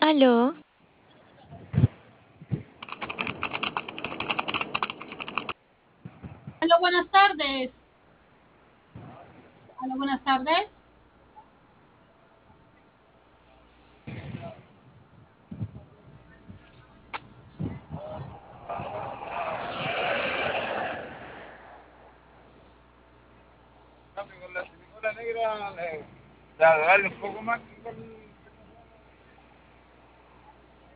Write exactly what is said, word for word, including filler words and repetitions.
Aló, Hola, buenas tardes. Hola, buenas tardes. Con la silicona negra, eh, ya, dale un poco más con